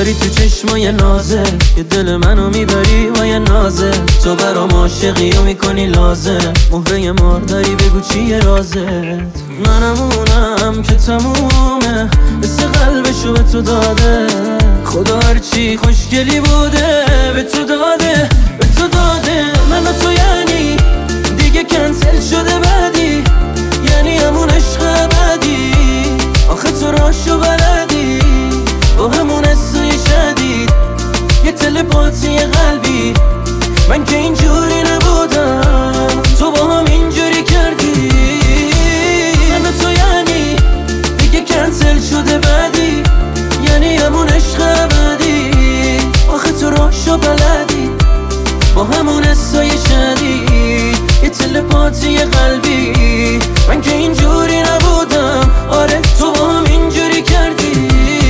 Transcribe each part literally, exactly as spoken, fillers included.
داری تو چشمای نازه که دل منو میبری با یه نازه. تو برام عاشقی و میکنی لازم، مهره مار داری بگو چیه رازت. منم اونم که تمومه، مثل قلبشو به تو داده خدا، هرچی خوشگلی بوده به تو داده، به تو داده. من و تو یعنی دیگه کنسل شده بعدی، یعنی همون عشق ابدی. آخه تو راشو بلدی با همون حسای شدید، یه تلپاتی قلبی. من که اینجوری نبودم، تو با هم اینجوری کردی. من و تو یعنی دیگه کنسل شده بعدی، یعنی همون عشق ابدی. آخه تو راشو بلدی با همون حسای شدید، یه تلپاتی قلبی. من که اینجوری نبودم، آره تو با هم اینجوری کردی.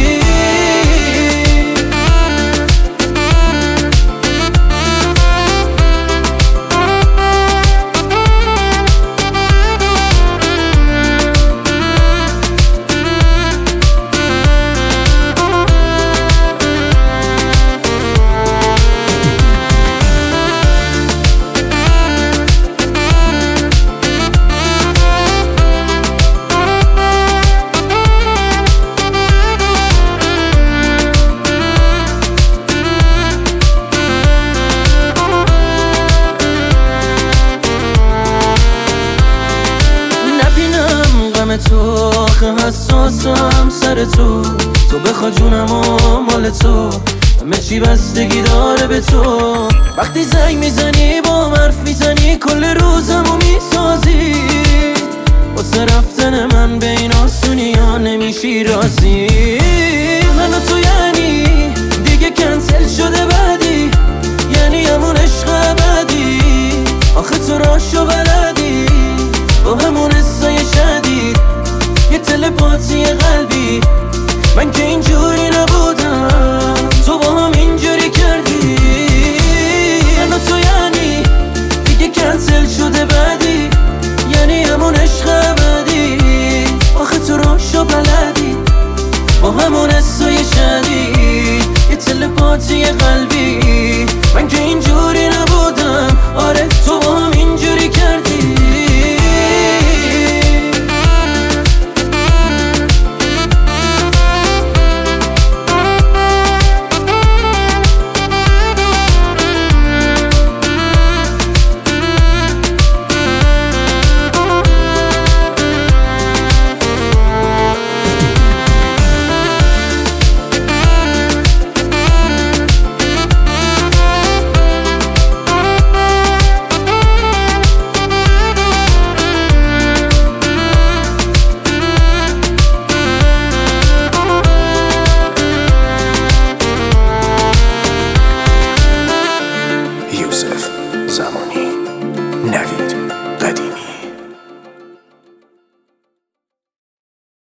تو آخه حساسم سر تو، تو بخوا جونم و مال تو، همه چی بستگی داره به تو. وقتی زنگ میزنی با حرف میزنی، کل روزمو میسازی. واسه رفتن من به این آسونی ها نمیشی راضی. من و تو یعنی دیگه کنسل شده بعدی، یعنی همون عشق ابدی. آخه تو راشو بلدی با همون حسای شدید، یه تلپاتی قلبی. من که اینجوری نبودم، تو با هم اینجوری کردی. من و تو یعنی دیگه کنسل شده بعدی، یعنی همون عشق ابدی. آخه تو راشو بلدی با همون حسای شدید، یه تلپاتی قلبی. من که اینجوری